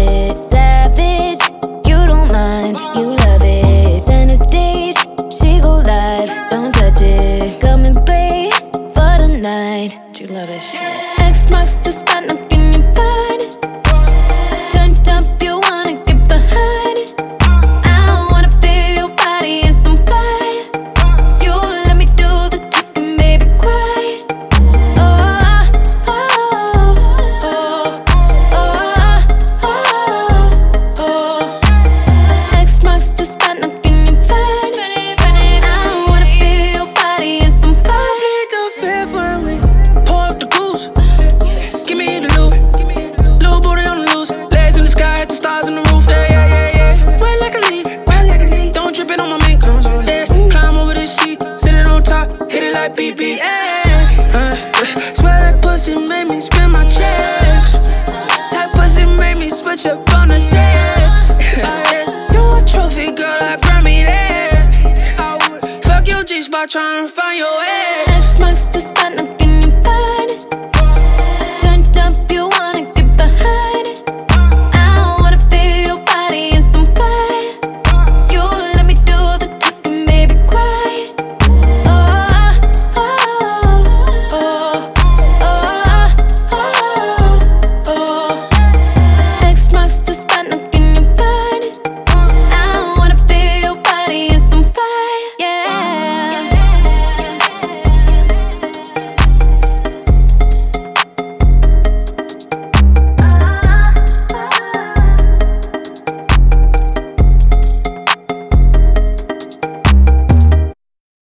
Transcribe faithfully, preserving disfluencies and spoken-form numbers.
it. Savage, you don't mind, you love it. Center stage, she go live, don't touch it. Come and play for the night. You love that shit. X marks the spot, now can you find it? Turned up, you wanna get behind it. I don't wanna feel your body in some fire. You let me do the talking, baby, quiet. Oh, oh, oh, oh, oh, oh. X marks the spot, now can you find it? I don't wanna feel your body in some fire. Make a fair for me. Pour up the goose. Give me the loot. Little booty on the loose. Legs in the sky, hit the stars in the roof. Yeah, yeah, yeah, yeah. Wet like a leaf. Wet like a leaf. Don't trip it on my mink. Yeah. Climb over this sheet. Sit it on top. Hit it like B B. Yeah. Uh, swear that pussy made me spin my checks. Type pussy made me switch up on the set. You a trophy girl, I Grammy there. I would fuck your G-spot trying to find your edge.